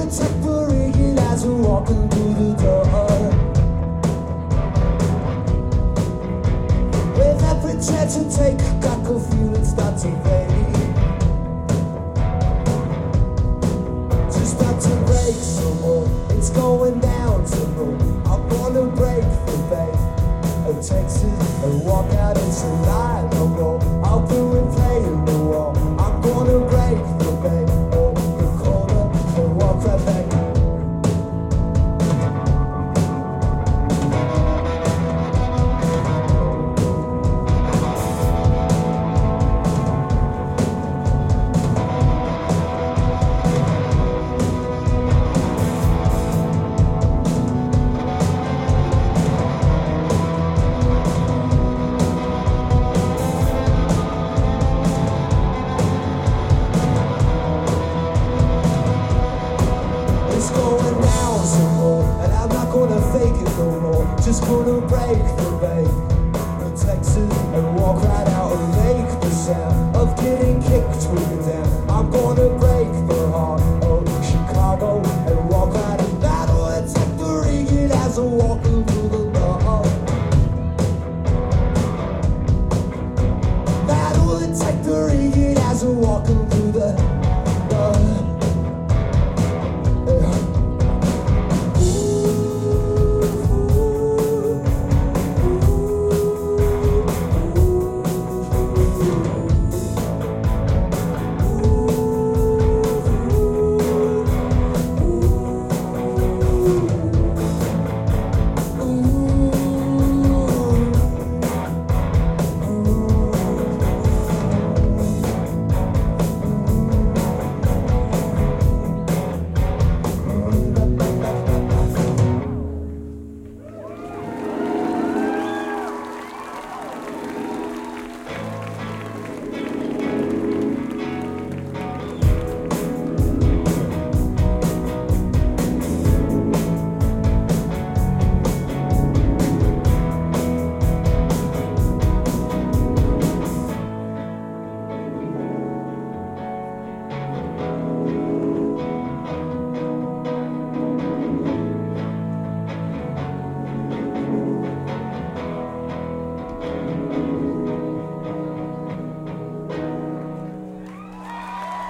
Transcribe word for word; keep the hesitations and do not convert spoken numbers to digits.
separated as we're walking through the door. With every chance you take, got good feelings start to fade. Just start to break some more. It's going down some more. I'm gonna break the bank of Texas and walk out into light no more. I'll do it playing the wall. I'm gonna break the bank or the corner and walk right back. It's going down some more, and I'm not gonna fake it no more. Just gonna break the bank